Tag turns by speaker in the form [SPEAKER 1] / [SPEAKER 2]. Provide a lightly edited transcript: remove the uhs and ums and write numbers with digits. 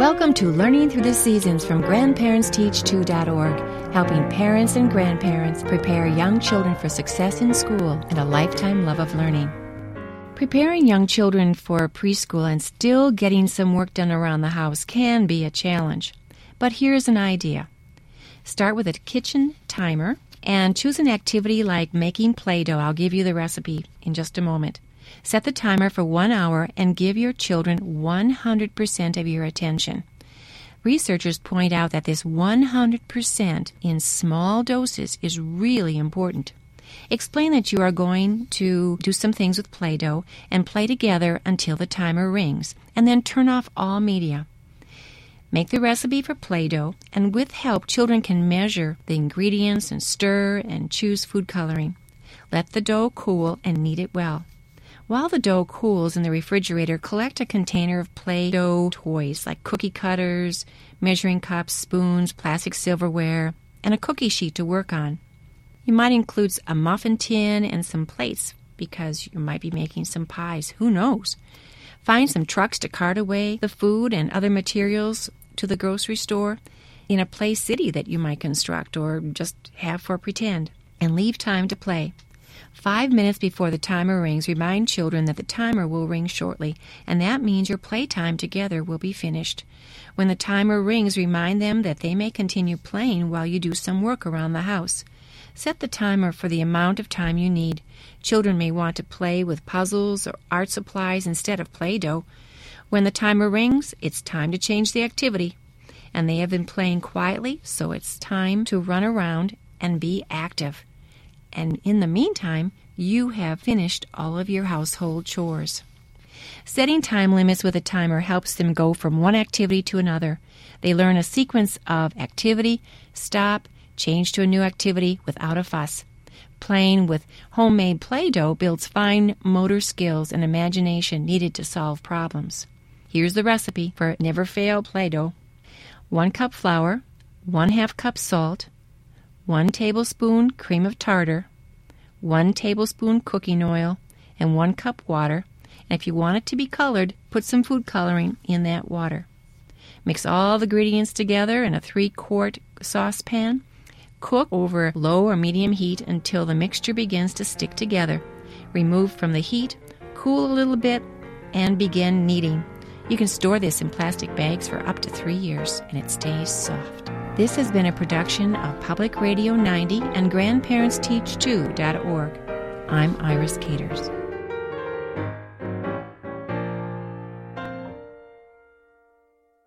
[SPEAKER 1] Welcome to Learning Through the Seasons from GrandparentsTeach2.org, helping parents and grandparents prepare young children for success in school and a lifetime love of learning. Preparing young children for preschool and still getting some work done around the house can be a challenge. But here's an idea. Start with a kitchen timer and choose an activity like making Play-Doh. I'll give you the recipe in just a moment. Set the timer for 1 hour and give your children 100% of your attention. Researchers point out that this 100% in small doses is really important. Explain that you are going to do some things with Play-Doh and play together until the timer rings, and then turn off all media. Make the recipe for Play-Doh, and with help, children can measure the ingredients and stir and choose food coloring. Let the dough cool and knead it well. While the dough cools in the refrigerator, collect a container of Play-Doh toys like cookie cutters, measuring cups, spoons, plastic silverware, and a cookie sheet to work on. You might include a muffin tin and some plates because you might be making some pies. Who knows? Find some trucks to cart away the food and other materials to the grocery store in a play city that you might construct or just have for pretend, and leave time to play. 5 minutes before the timer rings, remind children that the timer will ring shortly, and that means your playtime together will be finished. When the timer rings, remind them that they may continue playing while you do some work around the house. Set the timer for the amount of time you need. Children may want to play with puzzles or art supplies instead of Play-Doh. When the timer rings, it's time to change the activity. And they have been playing quietly, so it's time to run around and be active. And in the meantime, you have finished all of your household chores. Setting time limits with a timer helps them go from one activity to another. They learn a sequence of activity, stop, change to a new activity without a fuss. Playing with homemade Play-Doh builds fine motor skills and imagination needed to solve problems. Here's the recipe for Never Fail Play-Doh. 1 cup flour, 1/2 cup salt, 1 tablespoon cream of tartar, 1 tablespoon cooking oil, and 1 cup water. And if you want it to be colored, put some food coloring in that water. Mix all the ingredients together in a 3-quart saucepan. Cook over low or medium heat until the mixture begins to stick together. Remove from the heat, cool a little bit, and begin kneading. You can store this in plastic bags for up to 3 years, and it stays soft. This has been a production of Public Radio 90 and GrandparentsTeach2.org. I'm Iris Caters.